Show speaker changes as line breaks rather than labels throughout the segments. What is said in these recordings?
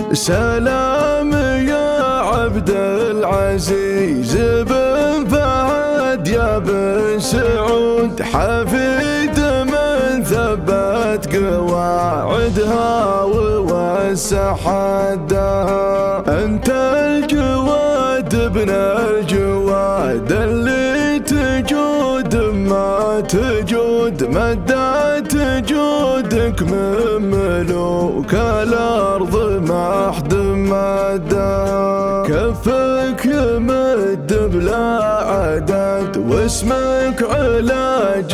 سلام يا عبد العزيز بن فهد يا بن سعود، حفيد من ثبت قواعدها ووسع حدها. انت الجواد ابن الجواد اللي تجود ما تجود، مدات جودك من ملوك الارض ما حد مدها. كفك يمد بلا عدد واسمك علاج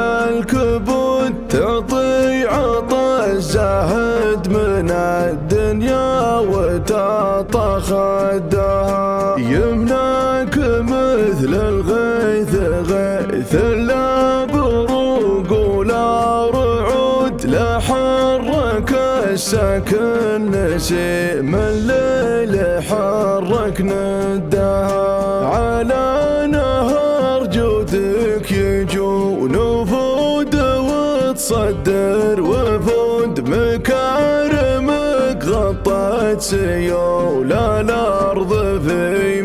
للكبد، تعطي عطا الزاهد من الدنيا وتعطى خدها. يمناك مثل الغيث غيث لا بروق ولا رعود، لا حرك السكن نسيم الليل حرك ندها. على نهر جودك يجون وفود وتصدر وفود، مكارمك غطت سيول الأرض في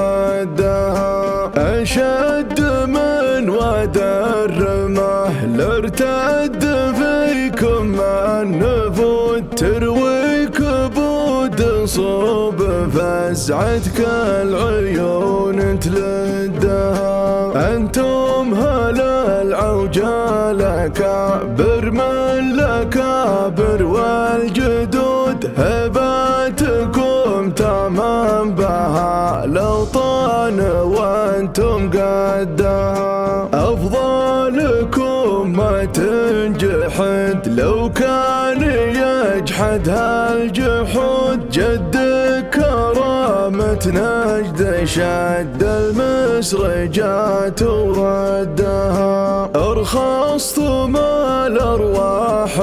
مهدها. أشد من واد الرمح لارتد فيكم النفود، تروي كبود صوب فزعتك العيون تلدها. أنتم هل العوجال أكابر من الأكابر والجدود، هباتكم تمام بها الأوطان وأنتم قدها. أفضلكم ما تنجحد لو كان يجحد هالجحود، جدك كرامة نجد شد المسرجات وردها. ارخصتم الأرواح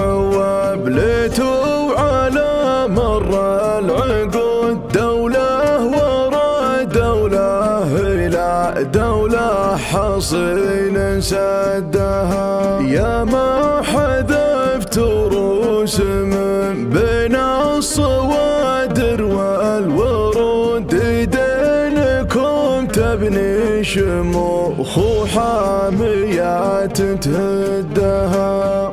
وبليتوا على مر العقود، دولة ورا دولة إلى دولة حصين سدها. يا ما حذفت روس من بين الصوادر والورود، ايدينكم تبني شموخ وحاميات تهدها.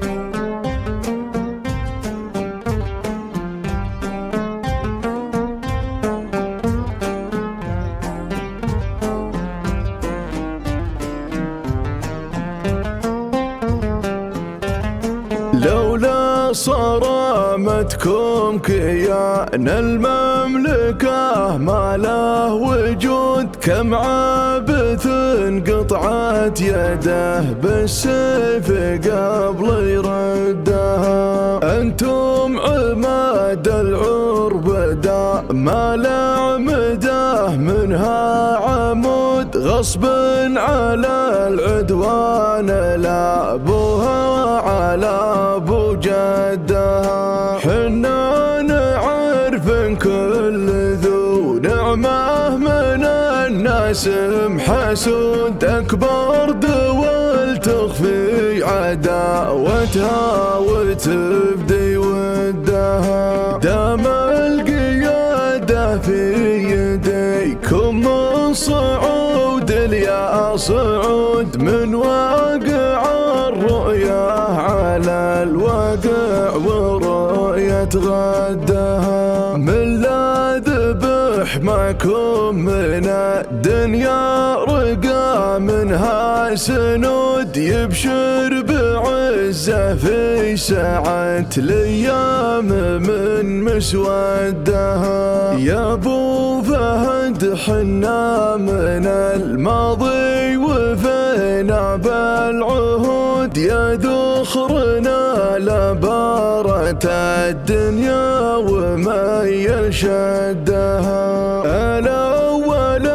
لولا صرامتكم كيان المملكة ما له وجود، كم عابث قطعت يده بالسيف قبل يردها. أنتم عماد العرب دا ما لعمده منها عمود، غصب على العدوان لابوها على ابو جدها. حنا نعرف كل ذو نعمه من الناس محسود، اكبر دول تخفي عداوتها وتبدي ودها. دام القياده في يديكم من صعود يا صعود، من واقع الرؤيا على الواقع ورؤية غدها. من لا ذبح معكم من الدنيا رقى منها سنود، يبشر بعزة في ساعة الأيام من مسودها. يا ابو فهد حنا من الماضي وفينا بالعهود، يا ذخرنا لبارة الدنيا وميل شدها. الأول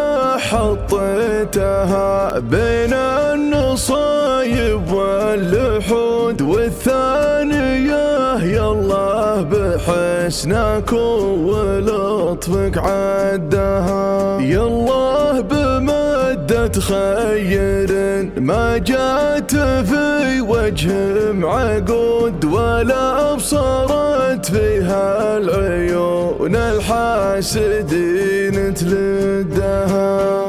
حطيتها بين النصايب واللحود، والثانية يالله بحسنك ولطفك عدها. يالله بمدة خير ما جات في وجه معقود، ولا أبصرت فيها العيون ونالحاسدين تلدها.